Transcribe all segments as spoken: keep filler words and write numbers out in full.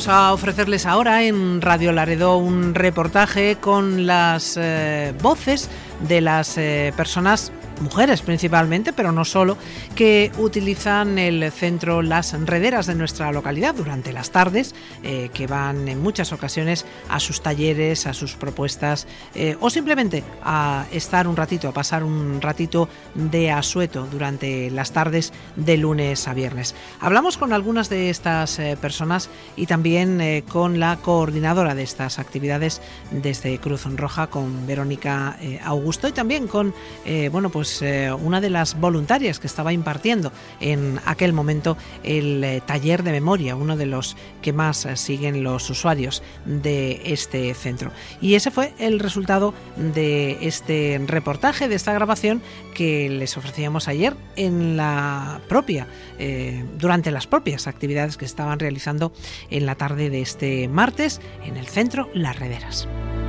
a ofrecerles ahora en Radio Laredo un reportaje con las eh, voces de las eh, personas, mujeres principalmente, pero no solo, que utilizan el centro Las Rederas de nuestra localidad durante las tardes, eh, que van en muchas ocasiones a sus talleres, a sus propuestas eh, o simplemente a estar un ratito, a pasar un ratito de asueto durante las tardes de lunes a viernes. Hablamos con algunas de estas eh, personas y también eh, con la coordinadora de estas actividades desde Cruz Roja, con Verónica eh, Augusto, y también con eh, bueno pues Eh, una de las voluntarias que estaba impartiendo en aquel momento el eh, taller de memoria, uno de los que más eh, siguen los usuarios de este centro. Y ese fue el resultado de este reportaje, de esta grabación que les ofrecíamos ayer en la propia, eh, durante las propias actividades que estaban realizando en la tarde de este martes en el centro Las Rederas.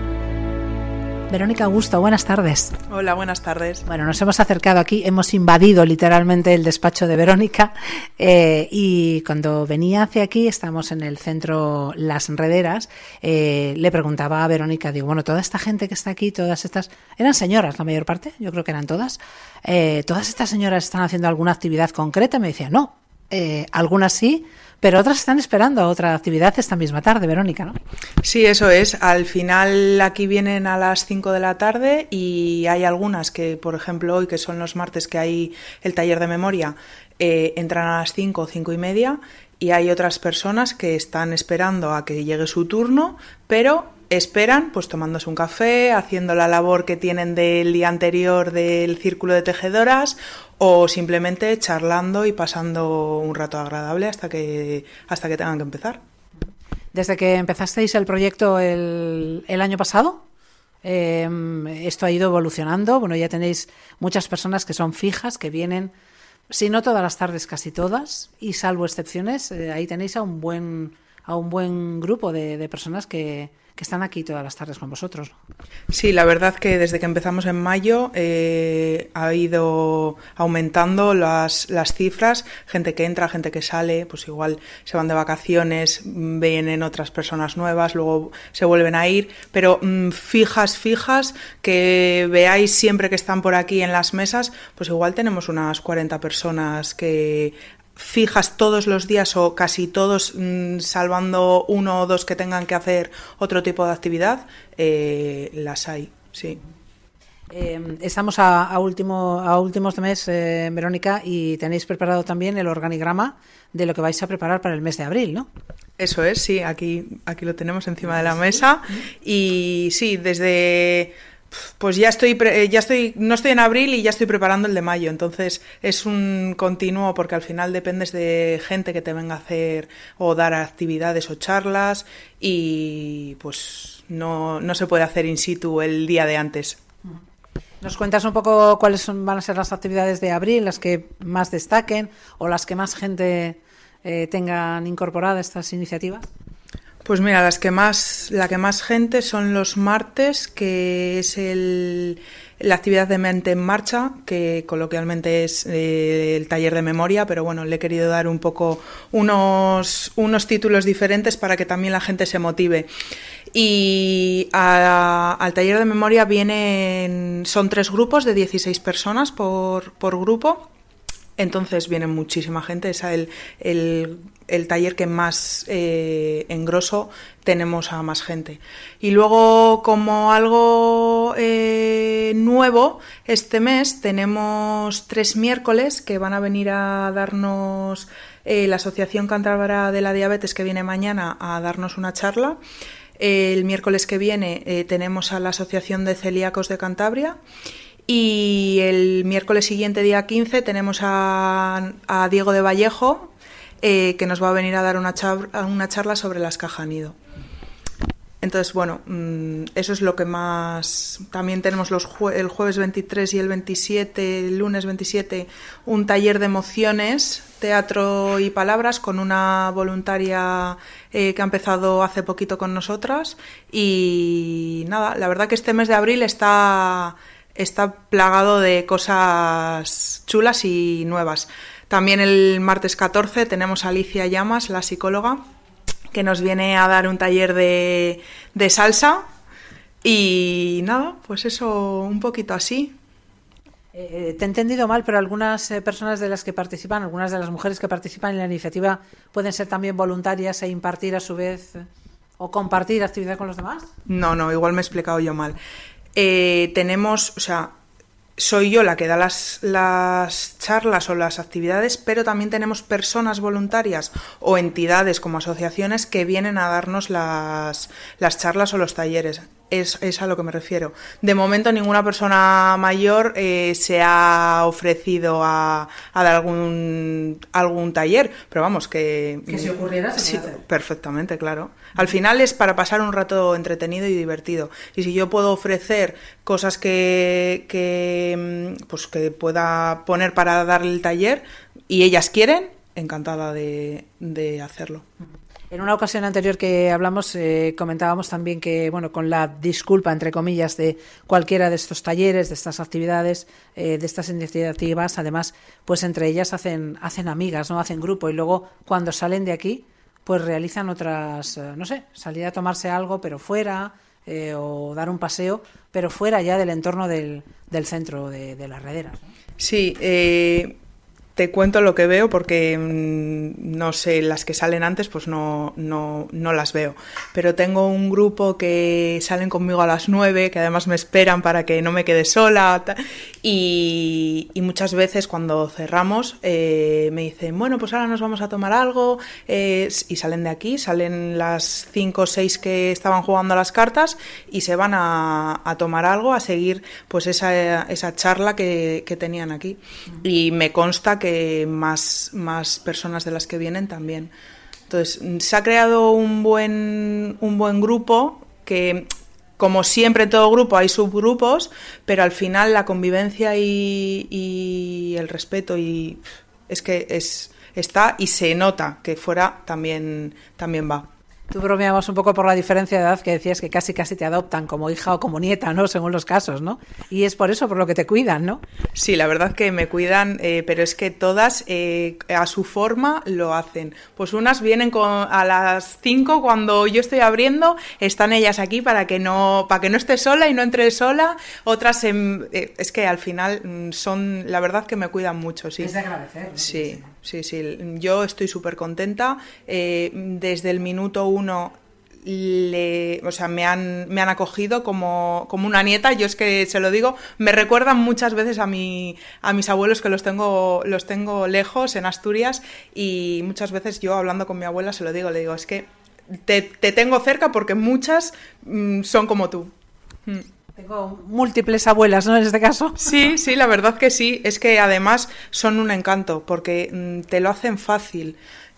Verónica Augusto, buenas tardes. Hola, buenas tardes. Bueno, nos hemos acercado aquí, hemos invadido literalmente el despacho de Verónica eh, y cuando venía hacia aquí, estamos en el centro Las Rederas, eh, le preguntaba a Verónica, digo, bueno, toda esta gente que está aquí, todas estas, eran señoras la mayor parte, yo creo que eran todas, eh, todas estas señoras están haciendo alguna actividad concreta, me decía, no, eh, algunas sí, pero otras están esperando a otra actividad esta misma tarde, Verónica, ¿no? Sí, eso es. Al final aquí vienen a las cinco de la tarde y hay algunas que, por ejemplo, hoy, que son los martes que hay el taller de memoria, eh, entran a las cinco o cinco y media, y hay otras personas que están esperando a que llegue su turno, pero esperan pues tomándose un café, haciendo la labor que tienen del día anterior del círculo de tejedoras, o simplemente charlando y pasando un rato agradable hasta que hasta que tengan que empezar. Desde que empezasteis el proyecto el, el año pasado, eh, esto ha ido evolucionando. Bueno, ya tenéis muchas personas que son fijas, que vienen, si no todas las tardes, casi todas, y salvo excepciones, eh, ahí tenéis a un buen a un buen grupo de, de personas que, que están aquí todas las tardes con vosotros. Sí, la verdad que desde que empezamos en mayo eh, ha ido aumentando las, las cifras, gente que entra, gente que sale, pues igual se van de vacaciones, vienen otras personas nuevas, luego se vuelven a ir, pero mmm, fijas, fijas, que veáis siempre que están por aquí en las mesas, pues igual tenemos unas cuarenta personas que fijas todos los días o casi todos, mmm, salvando uno o dos que tengan que hacer otro tipo de actividad, eh, las hay, sí. Eh, estamos a, a, último, a últimos de mes, eh, Verónica, y tenéis preparado también el organigrama de lo que vais a preparar para el mes de abril, ¿no? Eso es, sí, aquí, aquí lo tenemos encima de la mesa y sí, desde... Pues ya estoy, ya estoy, no estoy en abril y ya estoy preparando el de mayo, entonces es un continuo porque al final dependes de gente que te venga a hacer o dar actividades o charlas y pues no, no se puede hacer in situ el día de antes. ¿Nos cuentas un poco cuáles son, van a ser las actividades de abril, las que más destaquen o las que más gente eh, tengan incorporada estas iniciativas? Pues mira, las que más, la que más gente son los martes, que es el, la actividad de Mente en Marcha, que coloquialmente es eh, el taller de memoria, pero bueno, le he querido dar un poco unos, unos títulos diferentes para que también la gente se motive. Y a, al taller de memoria vienen, son tres grupos de dieciséis personas por, por grupo. Entonces viene muchísima gente, es el, el, el taller que más eh, engroso tenemos a más gente. Y luego, como algo eh, nuevo, este mes tenemos tres miércoles que van a venir a darnos eh, la Asociación Cántabra de la Diabetes, que viene mañana a darnos una charla. El miércoles que viene eh, tenemos a la Asociación de Celíacos de Cantabria. Y el miércoles siguiente, día quince, tenemos a, a Diego de Vallejo, eh, que nos va a venir a dar una, char, una charla sobre las caja nido. Entonces, bueno, eso es lo que más... También tenemos los jue... el jueves veintitrés y el veintisiete, el lunes veintisiete, un taller de emociones, teatro y palabras con una voluntaria eh, que ha empezado hace poquito con nosotras. Y nada, la verdad que este mes de abril está... está plagado de cosas chulas y nuevas. También el martes catorce tenemos a Alicia Llamas, la psicóloga, que nos viene a dar un taller de, de salsa. Y nada, pues eso, un poquito así. Eh, te he entendido mal, pero algunas eh, personas de las que participan, algunas de las mujeres que participan en la iniciativa, pueden ser también voluntarias e impartir a su vez eh, o compartir actividad con los demás. No, no, igual me he explicado yo mal. Eh, tenemos, o sea, soy yo la que da las, las charlas o las actividades, pero también tenemos personas voluntarias o entidades como asociaciones que vienen a darnos las, las charlas o los talleres. Es, es a lo que me refiero. De momento ninguna persona mayor eh, se ha ofrecido a, a dar algún algún taller, pero vamos, que... Que si ocurriera se sí, puede hacer. Perfectamente, claro. Al final es para pasar un rato entretenido y divertido. Y si yo puedo ofrecer cosas que, que, pues que pueda poner para darle el taller y ellas quieren, encantada de, de hacerlo. En una ocasión anterior que hablamos eh, comentábamos también que, bueno, con la disculpa, entre comillas, de cualquiera de estos talleres, de estas actividades, eh, de estas iniciativas, además, pues entre ellas hacen hacen amigas, ¿no? Hacen grupo y luego cuando salen de aquí, pues realizan otras, eh, no sé, salir a tomarse algo, pero fuera, eh, o dar un paseo, pero fuera ya del entorno del, del centro de, de las Rederas, ¿no? Sí, eh... te cuento lo que veo porque mmm, no sé, las que salen antes pues no, no, no las veo, pero tengo un grupo que salen conmigo a las nueve, que además me esperan para que no me quede sola y, y muchas veces cuando cerramos eh, me dicen, bueno, pues ahora nos vamos a tomar algo eh, y salen de aquí, salen las cinco o seis que estaban jugando a las cartas y se van a, a tomar algo, a seguir pues esa, esa charla que, que tenían aquí y me consta que más, más personas de las que vienen también. Entonces, se ha creado un buen, un buen grupo que, como siempre en todo grupo, hay subgrupos, pero al final la convivencia y, y el respeto y es que es, está y se nota que fuera también, también va. Tú bromeabas un poco por la diferencia de edad que decías que casi casi te adoptan como hija o como nieta, ¿no? Según los casos, ¿no? Y es por eso por lo que te cuidan, ¿no? Sí, la verdad que me cuidan, eh, pero es que todas eh, a su forma lo hacen. Pues unas vienen con, a las cinco cuando yo estoy abriendo, están ellas aquí para que no para que no esté sola y no entre sola. Otras, en, eh, es que al final son, la verdad que me cuidan mucho, sí. Es de agradecer, ¿no? Sí, sí, sí. Yo estoy súper contenta. Eh, desde el minuto uno Uno, le, o sea, me han, me han acogido como, como una nieta. Yo es que se lo digo, me recuerdan muchas veces a mi, a mis abuelos que los tengo, los tengo lejos en Asturias y muchas veces yo hablando con mi abuela se lo digo, le digo, es que te, te tengo cerca porque muchas mmm, son como tú. Mm. Tengo múltiples abuelas, ¿no? En este caso. Sí, sí, la verdad que sí. Es que además son un encanto porque mmm, te lo hacen fácil.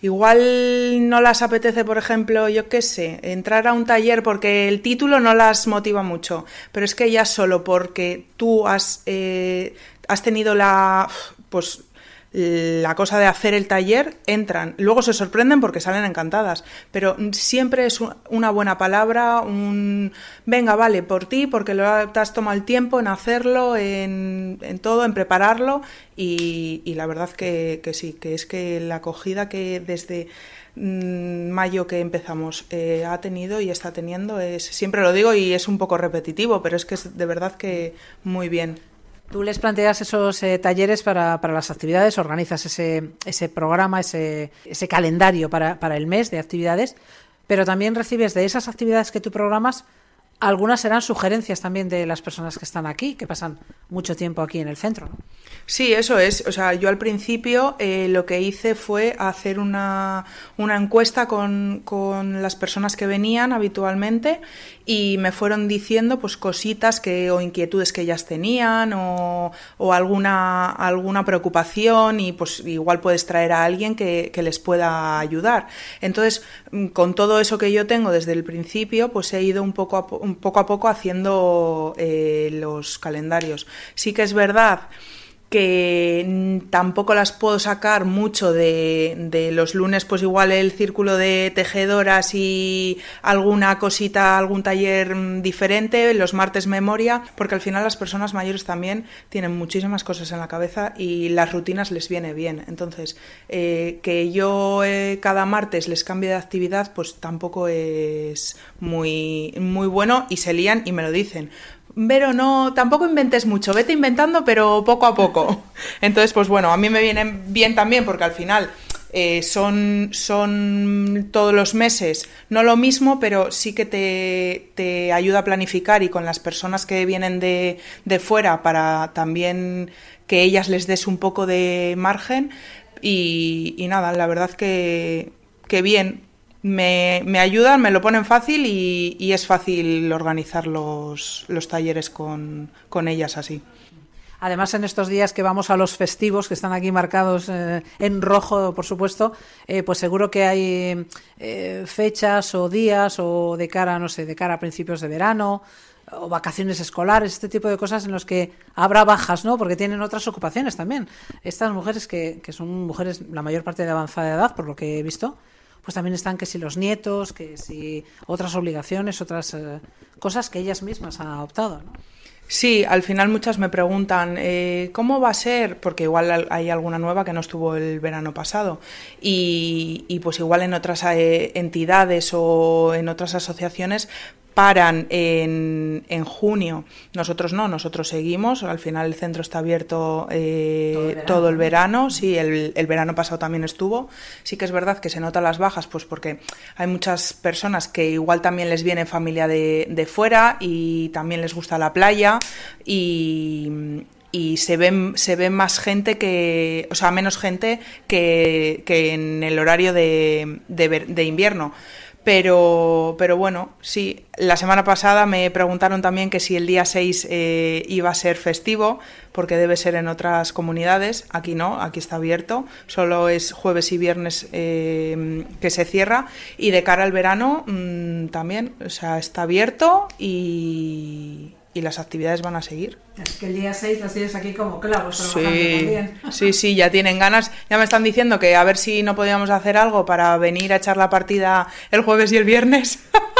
Igual no las apetece, por ejemplo, yo qué sé, entrar a un taller porque el título no las motiva mucho, pero es que ya solo porque tú has, eh, has tenido la, pues, la cosa de hacer el taller, entran, luego se sorprenden porque salen encantadas, pero siempre es una buena palabra, un venga, vale, por ti, porque lo, te has tomado el tiempo en hacerlo, en, en todo, en prepararlo y, y la verdad que, que sí, que es que la acogida que desde mmm, mayo que empezamos eh, ha tenido y está teniendo, es siempre lo digo y es un poco repetitivo, pero es que es de verdad que muy bien. Tú les planteas esos eh, talleres para, para las actividades, organizas ese, ese programa, ese, ese calendario para, para el mes de actividades, pero también recibes de esas actividades que tú programas, algunas serán sugerencias también de las personas que están aquí, que pasan mucho tiempo aquí en el centro, ¿no? Sí, eso es. O sea, yo al principio eh, lo que hice fue hacer una, una encuesta con, con las personas que venían habitualmente y me fueron diciendo pues cositas que o inquietudes que ellas tenían o, o alguna, alguna preocupación y pues igual puedes traer a alguien que, que les pueda ayudar. Entonces, con todo eso que yo tengo desde el principio, pues he ido un poco a, un poco, a poco haciendo eh, los calendarios. Sí que es verdad que tampoco las puedo sacar mucho de, de los lunes, pues igual el círculo de tejedoras y alguna cosita, algún taller diferente, los martes memoria, porque al final las personas mayores también tienen muchísimas cosas en la cabeza y las rutinas les viene bien. Entonces, eh, que yo eh, cada martes les cambie de actividad, pues tampoco es muy, muy bueno, y se lían y me lo dicen. Pero no, tampoco inventes mucho, vete inventando, pero poco a poco. Entonces, pues bueno, a mí me viene bien también, porque al final eh, son, son todos los meses, no lo mismo, pero sí que te, te ayuda a planificar, y con las personas que vienen de, de fuera, para también que ellas les des un poco de margen. Y, y nada, la verdad que, que bien. Me, me ayudan, me lo ponen fácil, y, y es fácil organizar los, los talleres con, con ellas así. Además, en estos días que vamos a los festivos, que están aquí marcados eh, en rojo, por supuesto, eh, pues seguro que hay eh, fechas o días, o de cara, no sé, de cara a principios de verano, o vacaciones escolares, este tipo de cosas en los que habrá bajas, ¿no? Porque tienen otras ocupaciones también. Estas mujeres que, que son mujeres, la mayor parte de avanzada edad, por lo que he visto, pues también están que si los nietos, que si otras obligaciones, otras eh, cosas que ellas mismas han adoptado, ¿no? Sí, al final muchas me preguntan eh, ¿cómo va a ser? Porque igual hay alguna nueva que no estuvo el verano pasado, y, y pues igual en otras eh, entidades o en otras asociaciones paran en, en junio. Nosotros no, nosotros seguimos. Al final el centro está abierto eh, todo, el verano, todo el verano. Sí, el, el verano pasado también estuvo. Sí que es verdad que se notan las bajas, pues porque hay muchas personas que igual también les viene familia de, de fuera, y también les gusta la playa, y... y se ven se ve más gente que, o sea, menos gente que, que en el horario de, de, de invierno. Pero, pero bueno, sí, la semana pasada me preguntaron también que si el día seis eh, iba a ser festivo, porque debe ser en otras comunidades. Aquí no, aquí está abierto, solo es jueves y viernes eh, que se cierra, y de cara al verano mmm, también, o sea, está abierto, y... y las actividades van a seguir. Es que el día seis las tienes aquí como clavos. Sí, sí, sí, ya tienen ganas. Ya me están diciendo que a ver si no podíamos hacer algo para venir a echar la partida el jueves y el viernes.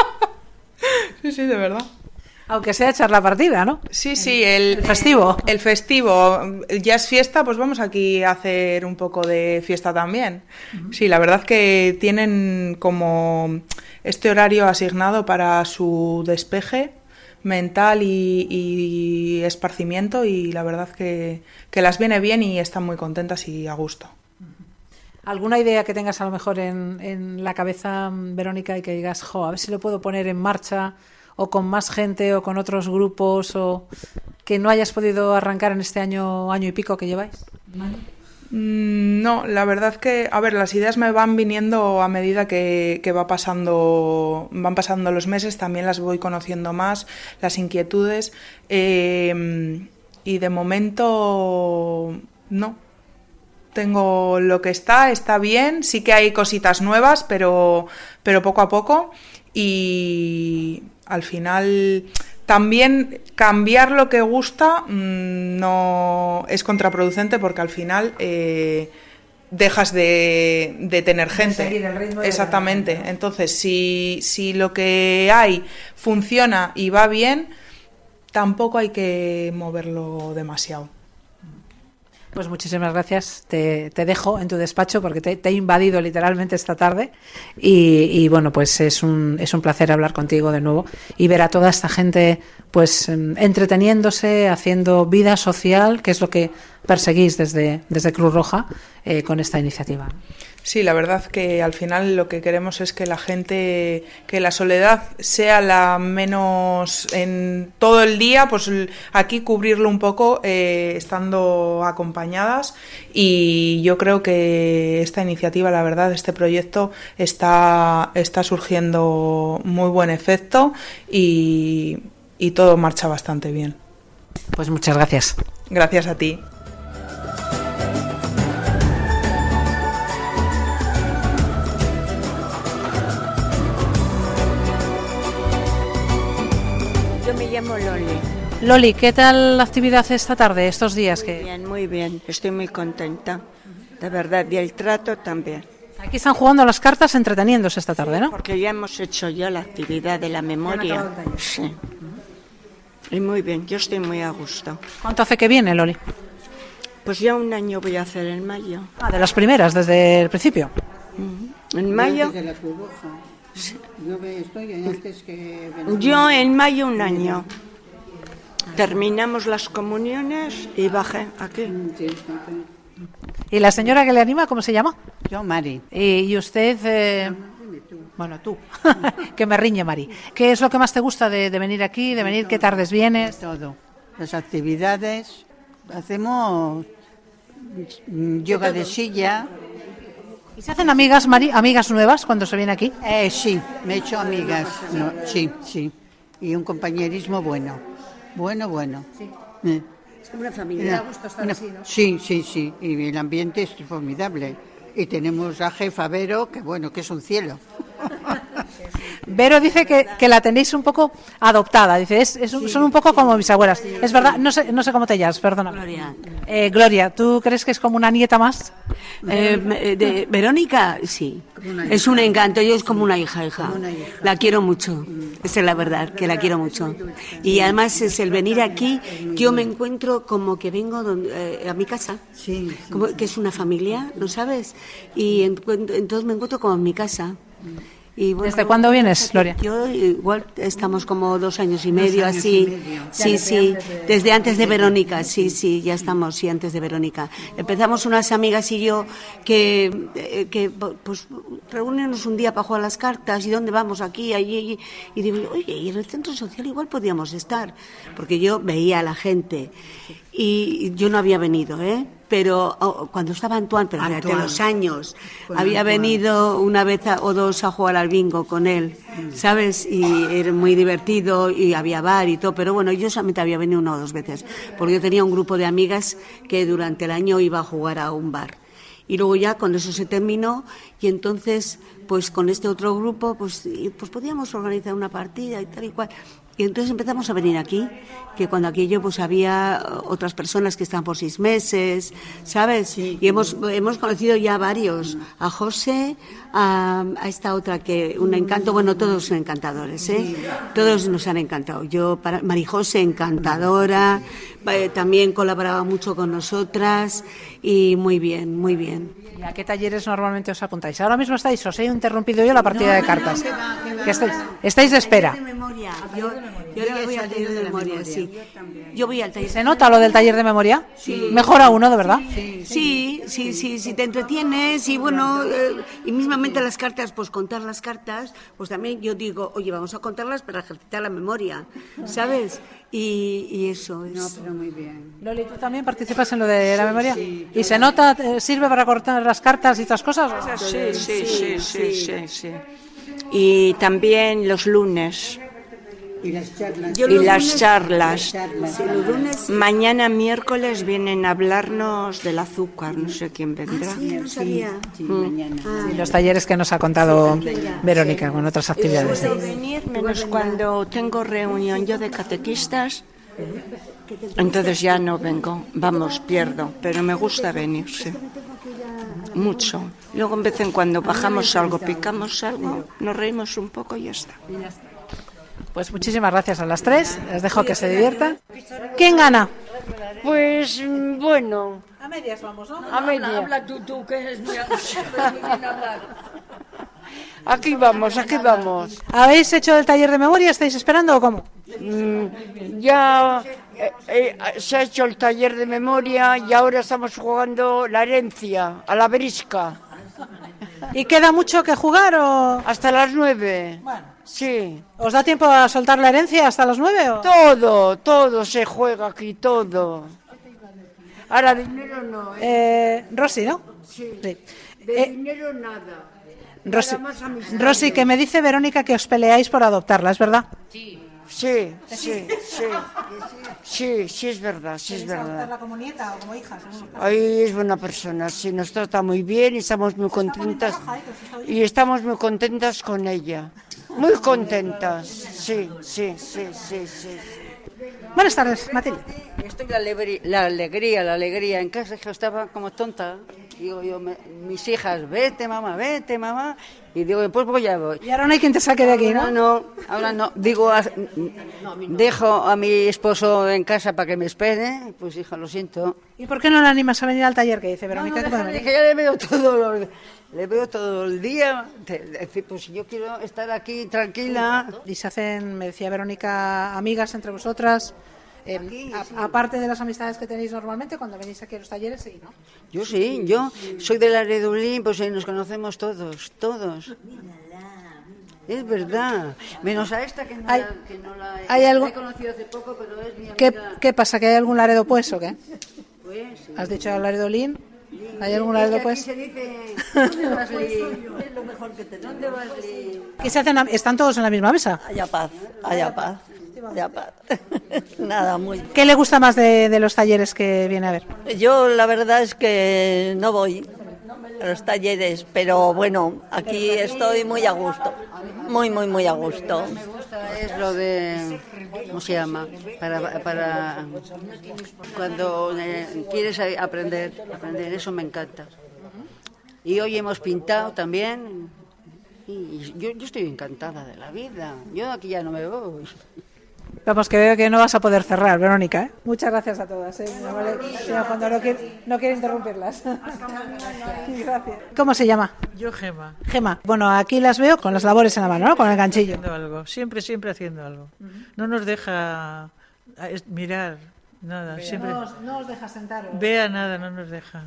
Sí, sí, de verdad. Aunque sea echar la partida, ¿no? Sí, sí, el, el festivo. El festivo. Ya es fiesta, pues vamos aquí a hacer un poco de fiesta también. Uh-huh. Sí, la verdad que tienen como este horario asignado para su despeje mental y, y esparcimiento, y la verdad que, que las viene bien y están muy contentas y a gusto. ¿Alguna idea que tengas a lo mejor en, en la cabeza, Verónica, y que digas, jo, a ver si lo puedo poner en marcha, o con más gente, o con otros grupos, o que no hayas podido arrancar en este año, año y pico que lleváis? ¿Vale? No, la verdad que, a ver, las ideas me van viniendo a medida que, que va pasando, van pasando los meses, también las voy conociendo más, las inquietudes, eh, y de momento no. Tengo lo que está, está bien, sí que hay cositas nuevas, pero, pero poco a poco, y al final... También cambiar lo que gusta mmm, no es contraproducente, porque al final eh, dejas de, de tener gente. De seguir el ritmo de Exactamente. la gente, ¿no? Entonces, si, si lo que hay funciona y va bien, tampoco hay que moverlo demasiado. Pues muchísimas gracias. Te, te dejo en tu despacho porque te, te he invadido literalmente esta tarde, y, y bueno, pues es un, es un placer hablar contigo de nuevo y ver a toda esta gente pues entreteniéndose, haciendo vida social, que es lo que perseguís desde, desde Cruz Roja eh, con esta iniciativa. Sí, la verdad que al final lo que queremos es que la gente, que la soledad sea la menos en todo el día, pues aquí cubrirlo un poco eh, estando acompañadas, y yo creo que esta iniciativa, la verdad, este proyecto está, está surgiendo muy buen efecto, y, y todo marcha bastante bien. Pues muchas gracias. Gracias a ti. Yo me llamo Loli. Loli, ¿qué tal la actividad esta tarde, estos días? Que... Bien, muy bien, estoy muy contenta, de verdad, y el trato también. Aquí están jugando las cartas, entreteniéndose esta tarde, ¿no? Porque ya hemos hecho ya la actividad de la memoria. Sí. Y muy bien, yo estoy muy a gusto. ¿Cuánto hace que viene, Loli? Pues ya un año voy a hacer en mayo. Ah, de las primeras, desde el principio. Uh-huh. ¿En mayo? Desde la Cruz Roja. Sí. Yo estoy antes que... Yo en mayo un año. Terminamos las comuniones y bajé aquí. Sí. ¿Y la señora que le anima, cómo se llama? Yo, Mari. ¿Y, y usted? Eh... Bueno, tú. Que me riñe, Mari. ¿Qué es lo que más te gusta de, de venir aquí, de venir? ¿Qué tardes vienes? Todo. Las actividades. Hacemos yoga de silla. ¿Y se hacen amigas, Mari, amigas nuevas cuando se viene aquí? Eh, sí, me he hecho amigas. No, sí, sí. Y un compañerismo bueno. Bueno, bueno. Sí. Eh. Es como una familia. Da gusto estar una, así, ¿no? Sí, sí, sí. Y el ambiente es formidable. Y tenemos a jefa Vero, que bueno, que es un cielo. Vero dice que, que la tenéis un poco adoptada, dice, es, es un, sí, son un poco como mis abuelas. Sí, es verdad, no sé, no sé cómo te llamas, perdona. Gloria. Eh, Gloria, ¿tú crees que es como una nieta más? Eh, de Verónica, sí. Es un encanto, yo es como una hija, hija. Una hija. La quiero mucho, esa es la verdad, que la quiero mucho. Y además es el venir aquí, yo me encuentro como que vengo donde, eh, a mi casa, sí, como que es una familia, ¿no sabes? Y entonces me encuentro como en mi casa. Y bueno, ¿desde cuándo vienes, Gloria? Yo igual estamos como dos años y medio, años así. Y medio. Sí, sí, desde, desde antes de Verónica, sí, sí, ya estamos, sí, antes de Verónica. Empezamos unas amigas y yo que, que pues, reunirnos un día para jugar las cartas y dónde vamos, aquí, allí, allí. Y digo, oye, y en el centro social igual podíamos estar, porque yo veía a la gente y yo no había venido, ¿eh? Pero oh, cuando estaba Antoine, pero hace los años, pues había Antoine. Venido una vez a, o dos a jugar al bingo con él, ¿sabes? Y era muy divertido y había bar y todo, pero bueno, yo solamente había venido una o dos veces, porque yo tenía un grupo de amigas que durante el año iba a jugar a un bar. Y luego ya con eso se terminó y entonces, pues con este otro grupo, pues, pues podíamos organizar una partida y tal y cual. Y entonces empezamos a venir aquí, que cuando aquello pues había otras personas que estaban por seis meses, ¿sabes? Sí. Y hemos hemos conocido ya varios, a José, a, a esta otra que un encanto, bueno, todos son encantadores, ¿eh? Sí. Todos nos han encantado. Yo, para Marijose, encantadora, eh, también colaboraba mucho con nosotras y muy bien, muy bien. ¿Y a qué talleres normalmente os apuntáis? Ahora mismo estáis, os he interrumpido yo la partida no, de cartas. No, no, que va, que va. ¿Qué estáis? ¿Estáis de espera? De memoria. Yo, yo ahora voy al taller de memoria, sí. Yo voy al taller. ¿Se nota lo del taller de memoria? Sí. Mejora uno, de verdad. Sí, sí, sí, sí, sí, te entretienes y bueno, eh, y mismamente las cartas, pues contar las cartas, pues también yo digo, oye, vamos a contarlas para ejercitar la memoria, ¿sabes? Y, y eso es. No, pero muy bien. Loli, ¿tú también participas en lo de la memoria? Sí, ¿y se nota, sirve para cortar las cartas y estas cosas? Sí, sí, sí, sí, sí, sí. Y también los lunes. Y las charlas. Y las lunes, charlas. charlas. Sí, los lunes. Mañana miércoles vienen a hablarnos del azúcar, no sé quién vendrá. Ah, sí, no sabía. Sí, sí, mm. mañana. Ah, sí, los talleres que nos ha contado sí, Verónica, sí, con otras actividades. Puedo venir menos cuando tengo reunión yo de catequistas, entonces ya no vengo, vamos, pierdo, pero me gusta venir, sí. Mucho. Luego en vez en cuando bajamos algo, picamos algo, nos reímos un poco y ya está. Pues muchísimas gracias a las tres, les dejo que se diviertan. ¿Quién gana? Pues bueno. A medias vamos, ¿no? A medias. Habla, habla tú, tú, que es muy Aquí vamos, aquí vamos. ¿Habéis hecho el taller de memoria? ¿Estáis esperando o cómo? Mm, ya eh, eh, se ha hecho el taller de memoria y ahora estamos jugando la herencia, a la brisca. ¿Y queda mucho que jugar o...? Hasta las nueve. Bueno. Sí. ¿Os da tiempo a soltar la herencia hasta las nueve o...? Todo, todo se juega aquí, todo. Ahora dinero no. ¿eh? Eh, Rosy, ¿no? Sí. sí. De eh, dinero nada. Rosy, Rosy, que me dice Verónica que os peleáis por adoptarla, ¿es verdad? Sí. Sí, sí, sí. Sí, sí es verdad, sí es verdad. ¿Adoptarla como nieta o como hija? Ahí es buena persona, sí, nos trata muy bien y estamos muy contentas. Y estamos muy contentas con ella. Muy contentas, sí, sí, sí, sí, sí. Buenas tardes, Matilde. Estoy la, alegría, la alegría, la alegría. En casa yo estaba como tonta. Digo yo, me, mis hijas, vete mamá, vete mamá. Y digo, pues voy ya voy. Y ahora no hay quien te saque de aquí, ¿no? Ahora no, ahora no. Digo, a, dejo a mi esposo en casa para que me espere. Pues hija, lo siento. ¿Y por qué no le animas a venir al taller que dice Verónica? No, no, déjame, que ya le veo todo los, le veo todo el día. Decir, pues yo quiero estar aquí tranquila. Y se hacen, me decía Verónica, amigas entre vosotras. Eh, Aquí, a, sí. Aparte de las amistades que tenéis normalmente cuando venís aquí a los talleres, sí, ¿no? Yo sí, yo soy de la Redolín, pues ahí nos conocemos todos, todos. Es verdad, menos a esta que no, ¿Hay, la, que no la, he, ¿hay algo? la he conocido hace poco, pero es mi amiga. ¿Qué, ¿Qué pasa? ¿Que hay algún Laredo pues o qué? Pues, sí. ¿Has dicho Laredo Lin? ¿Hay algún Es Laredo que pues? aquí se dice, ¿dónde vas, Lin? Es lo mejor que tenemos. ¿Dónde vas, Lin? ¿Qué se hacen? ¿Están todos en la misma mesa? Haya paz, haya paz, haya paz. Nada, muy. ¿Qué le gusta más de, de los talleres que viene a ver? Yo la verdad es que no voy a los talleres, pero bueno, aquí estoy muy a gusto, muy, muy, muy a gusto. Me gusta es lo de, ¿cómo se llama? Para, para cuando eh, quieres aprender, aprender, eso me encanta. Y hoy hemos pintado también. Y yo, yo estoy encantada de la vida. Yo aquí ya no me voy. Vamos, que veo que no vas a poder cerrar, Verónica, ¿eh? Muchas gracias a todas, ¿eh? No, vale, señor Fondo, no quiere, no quiere interrumpirlas. Gracias. ¿Cómo se llama? Yo, Gema. Gema. Bueno, aquí las veo con las labores en la mano, ¿no? Con el ganchillo. Haciendo algo, siempre, siempre haciendo algo. No nos deja mirar nada. Vea. Siempre. No, os, no os deja sentaros. Vea nada, no nos deja.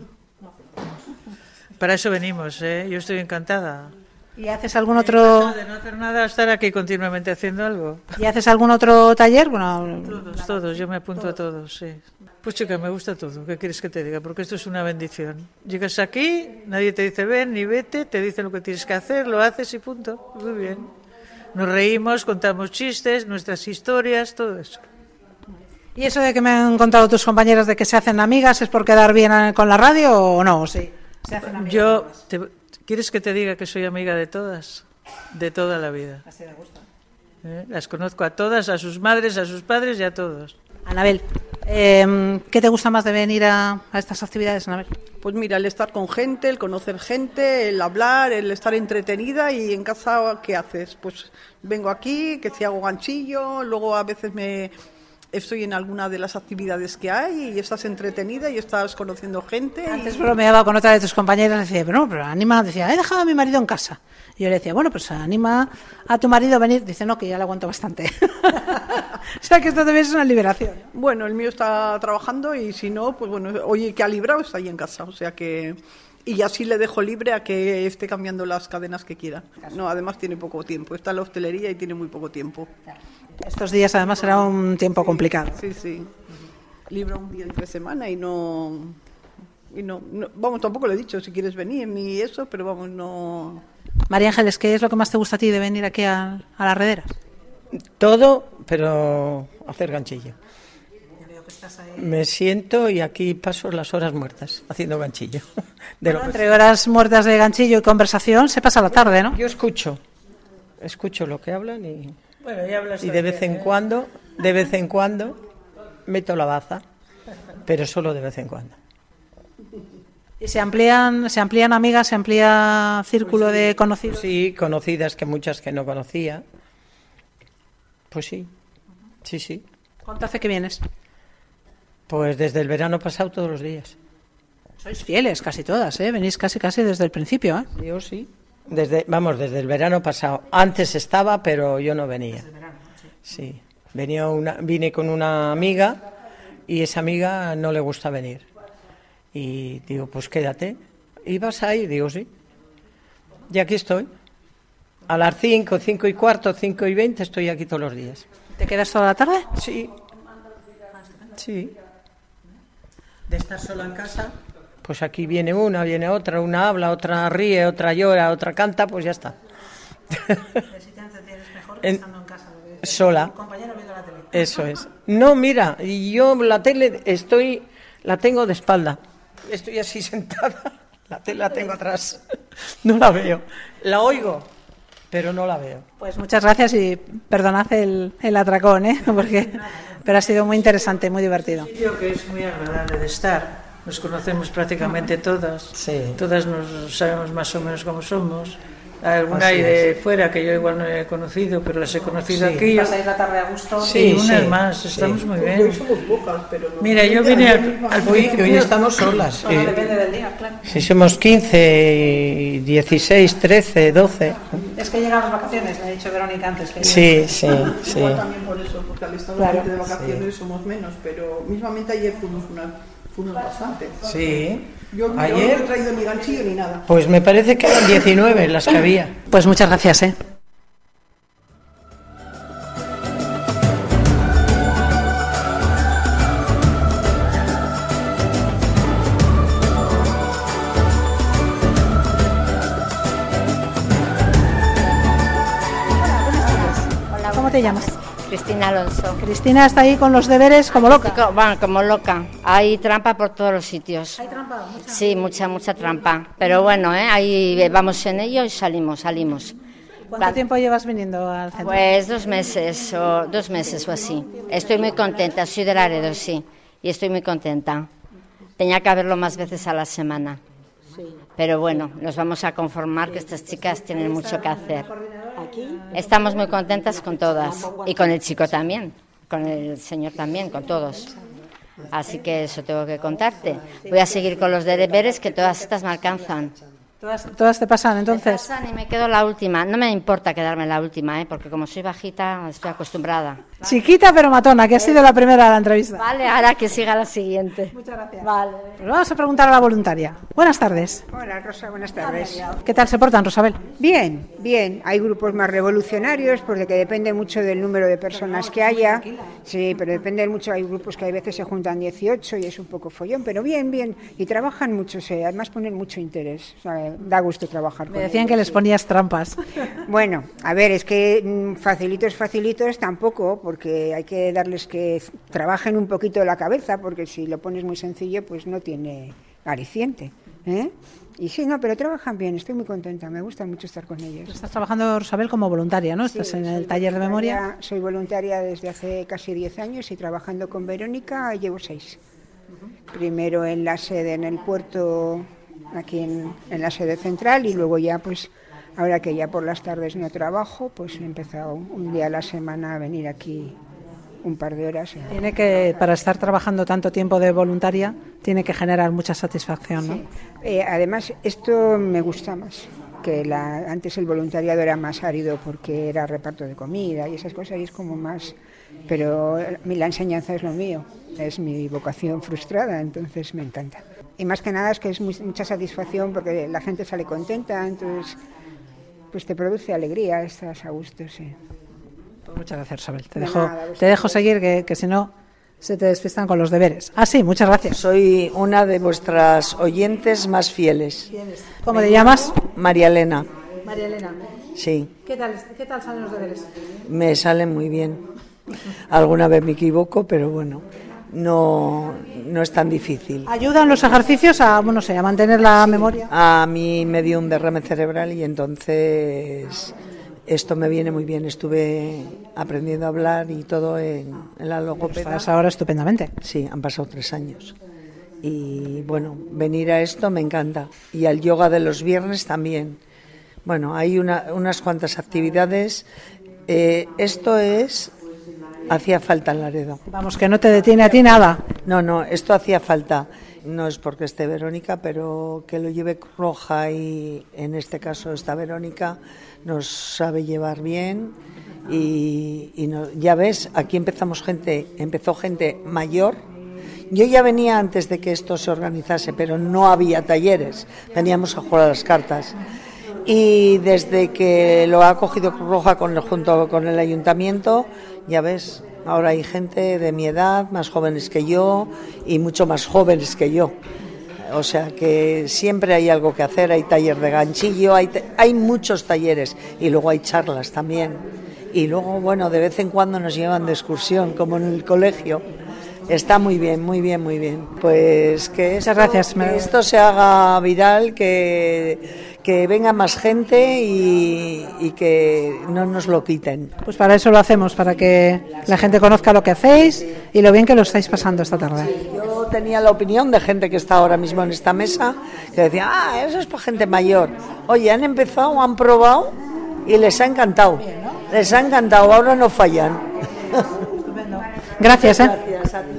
Para eso venimos, ¿eh? Yo estoy encantada. ¿Y haces algún otro...? De no hacer nada, estar aquí continuamente haciendo algo. ¿Y haces algún otro taller? Bueno, Todos, todos, yo me apunto a todos, sí. Pues chica, me gusta todo, ¿qué quieres que te diga? Porque esto es una bendición. Llegas aquí, nadie te dice ven ni vete, te dice lo que tienes que hacer, lo haces y punto. Muy bien. Nos reímos, contamos chistes, nuestras historias, todo eso. ¿Y eso de que me han contado tus compañeras de que se hacen amigas es por quedar bien con la radio o no? Sí, se hacen amigas. Yo... Te, ¿Quieres que te diga que soy amiga de todas? De toda la vida. Así me gusta. ¿Eh? Las conozco a todas, a sus madres, a sus padres y a todos. Anabel, eh, ¿qué te gusta más de venir a, a estas actividades, Anabel? Pues mira, el estar con gente, el conocer gente, el hablar, el estar entretenida. Y en casa, ¿qué haces? Pues vengo aquí, que si hago ganchillo, luego a veces me... estoy en alguna de las actividades que hay y estás entretenida y estás conociendo gente. Antes y... bromeaba con otra de tus compañeras, decía, pero no, pero anima, decía, he dejado a mi marido en casa. Y yo le decía, bueno, pues anima a tu marido a venir. Dice, no, que ya le aguanto bastante. O sea que esto también es una liberación. Bueno, el mío está trabajando y si no, pues bueno, oye, que ha librado, está ahí en casa. O sea que... Y así le dejo libre a que esté cambiando las cadenas que quiera. No, además tiene poco tiempo. Está en la hostelería y tiene muy poco tiempo. Estos días además será un tiempo complicado. Sí, sí. Libra un día entre semana y no... Y no, no... Vamos, tampoco le he dicho si quieres venir ni eso, pero vamos, no... María Ángeles, ¿qué es lo que más te gusta a ti de venir aquí a, a las Rederas? Todo, pero hacer ganchillo. Me siento y aquí paso las horas muertas haciendo ganchillo. De Bueno, lo entre horas muertas de ganchillo y conversación se pasa la tarde, ¿no? Yo escucho, escucho lo que hablan y, Bueno, ya hablas y de vez en ¿eh? cuando, de vez en cuando meto la baza, pero solo de vez en cuando. ¿Y se amplían, se amplían amigas, se amplía círculo pues sí, de conocidos? Sí, conocidas, que muchas que no conocía. Pues sí, sí, sí. ¿Cuánto hace que vienes? Pues desde el verano pasado todos los días. Sois fieles casi todas, ¿eh? Venís casi casi desde el principio, ¿eh? Yo sí. Desde, vamos, desde el verano pasado. Antes estaba, pero yo no venía. Desde el verano, sí. Sí. Venía una, vine con una amiga y esa amiga no le gusta venir. Y digo, pues quédate. ¿Y vas a ir? Digo, sí. Y aquí estoy. A las cinco, cinco y cuarto, cinco y veinte estoy aquí todos los días. ¿Te quedas toda la tarde? Sí. Sí. De estar sola en casa, pues aquí viene una, viene otra, una habla, otra ríe, otra llora, otra canta, pues ya está. En, sola. Eso es. No, mira, y yo la tele estoy, la tengo de espalda. Estoy así sentada, la tele la tengo atrás. No la veo. La oigo, pero no la veo. Pues muchas gracias y perdonad el, el atracón, ¿eh? Porque pero ha sido muy interesante, muy divertido. Creo que es muy agradable de estar. Nos conocemos prácticamente todas. Sí. Todas nos sabemos más o menos cómo somos. Alguna hay de fuera que yo igual no he conocido, pero las he conocido sí. aquí. ¿Pasáis la tarde a gusto? Sí, sí unas sí, más, estamos sí. muy bien. Somos pocas, pero no. Mira, yo vine al, al principio. Hoy estamos solas. Bueno, eh, depende del día, claro. Si somos quince, dieciséis, trece, doce. Es que llegan las vacaciones, me ha dicho Verónica antes. Que Sí, sí, sí. Igual también por eso, porque al estar Claro. de vacaciones sí. somos menos, pero mismamente ayer fuimos una, fuimos bastante. Sí. Yo, yo Ayer, no he traído ni ganchillo ni nada. pues me parece que eran diecinueve las que había. Pues muchas gracias, ¿eh? ¿Cómo te llamas? Cristina Alonso. Cristina está ahí con los deberes como loca. Co- Bueno, como loca. Hay trampa por todos los sitios. ¿Hay trampa? Mucha. Sí, mucha, mucha trampa. Pero bueno, ¿eh? Ahí vamos en ello y salimos, salimos. ¿Cuánto Cuan- tiempo llevas viniendo al centro? Pues dos meses o dos meses o así. Estoy muy contenta. Soy de Laredo, sí. Y estoy muy contenta. Tenía que haberlo más veces a la semana. Pero bueno, nos vamos a conformar que estas chicas tienen mucho que hacer. Estamos muy contentas con todas y con el chico también, con el señor también, con todos. Así que eso tengo que contarte. Voy a seguir con los deberes que todas estas me alcanzan. ¿Todas, todas te pasan entonces? Me pasan y me quedo la última. No me importa quedarme la última, ¿eh? Porque como soy bajita estoy acostumbrada. Chiquita pero matona, que ha sido la primera de la entrevista. Vale, ahora que siga la siguiente. Muchas gracias. Vale. Pues vamos a preguntar a la voluntaria. Buenas tardes. Hola Rosa, buenas tardes. ¿Qué tal se portan, Rosabel? Bien, bien. Hay grupos más revolucionarios porque depende mucho del número de personas que haya. Sí, pero depende mucho. Hay grupos que a veces se juntan dieciocho y es un poco follón, pero bien, bien. Y trabajan mucho, sí, además ponen mucho interés. O sea, da gusto trabajar con Me decían ellos, que les sí. ponías trampas. Bueno, a ver, es que mm, facilitos, facilitos tampoco, porque hay que darles que trabajen un poquito la cabeza, porque si lo pones muy sencillo, pues no tiene aliciente, ¿eh? Y sí, no, pero trabajan bien, estoy muy contenta, me gusta mucho estar con ellos. Estás trabajando, Rosabel, como voluntaria, ¿no? Estás Sí, en soy el taller de voluntaria- memoria. Soy voluntaria desde hace casi diez años y trabajando con Verónica llevo seis. Primero en la sede, en el puerto, aquí en, en la sede central, y luego ya, pues, ahora que ya por las tardes no trabajo, pues he empezado un día a la semana a venir aquí un par de horas. Tiene que, para estar trabajando tanto tiempo de voluntaria, tiene que generar mucha satisfacción, ¿no? Sí. Eh, además, esto me gusta más, que la, antes el voluntariado era más árido porque era reparto de comida y esas cosas, y es como más... Pero la enseñanza es lo mío, es mi vocación frustrada, entonces me encanta. Y más que nada es que es muy, mucha satisfacción porque la gente sale contenta, entonces pues te produce alegría, estás a gusto, sí. Pues muchas gracias, Rosabel. Te De dejo, nada, te dejo seguir, que, que si no se te despistan con los deberes. Ah, sí, muchas gracias. Soy una de vuestras oyentes más fieles. ¿Cómo te llamas? María Elena. María Elena. Sí, ¿Qué tal, qué tal salen los deberes? me salen muy bien. Alguna vez me equivoco, pero bueno, no, no es tan difícil. ¿Ayudan los ejercicios a, bueno, no sé, a mantener la memoria? A mí me dio un derrame cerebral y entonces esto me viene muy bien. Estuve aprendiendo a hablar y todo en, en la logopeda. Estás ahora estupendamente. Sí, han pasado tres años. Y bueno, venir a esto me encanta. Y al yoga de los viernes también. Bueno, hay una, unas cuantas actividades. Eh, esto es... Hacía falta en Laredo. Vamos, que no te detiene a ti nada. No, no, esto hacía falta. No es porque esté Verónica, pero que lo lleve Cruz Roja y en este caso esta Verónica nos sabe llevar bien y, y no, ya ves, aquí empezamos gente, empezó gente mayor. Yo ya venía antes de que esto se organizase, pero no había talleres, veníamos a jugar a las cartas. Y desde que lo ha cogido Cruz Roja con el, junto con el ayuntamiento, ya ves, ahora hay gente de mi edad, más jóvenes que yo y mucho más jóvenes que yo. O sea que siempre hay algo que hacer, hay taller de ganchillo, hay, hay muchos talleres y luego hay charlas también. Y luego, bueno, de vez en cuando nos llevan de excursión, como en el colegio. Está muy bien, muy bien, muy bien. Pues que esto, Muchas gracias. que esto se haga viral, que, que venga más gente y, y que no nos lo quiten. Pues para eso lo hacemos, para que la gente conozca lo que hacéis y lo bien que lo estáis pasando esta tarde. Sí, yo tenía la opinión de gente que está ahora mismo en esta mesa, que decía, ah, eso es para gente mayor. Oye, han empezado, han probado y les ha encantado. Les ha encantado, ahora no fallan. Gracias, ¿eh? Gracias a ti.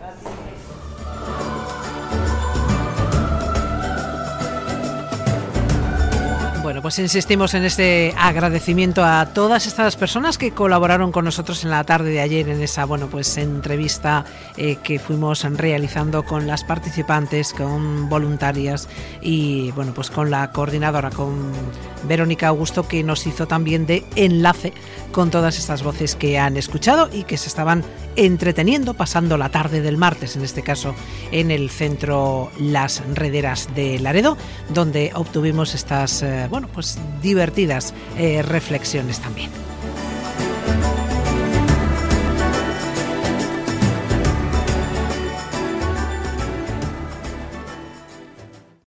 Bueno, pues insistimos en este agradecimiento a todas estas personas que colaboraron con nosotros en la tarde de ayer en esa, bueno, pues entrevista eh, que fuimos realizando con las participantes, con voluntarias y, bueno, pues con la coordinadora, con Verónica Augusto, que nos hizo también de enlace con todas estas voces que han escuchado y que se estaban entreteniendo pasando la tarde del martes, en este caso en el centro Las Rederas de Laredo, donde obtuvimos estas, eh, bueno, pues divertidas eh, reflexiones también.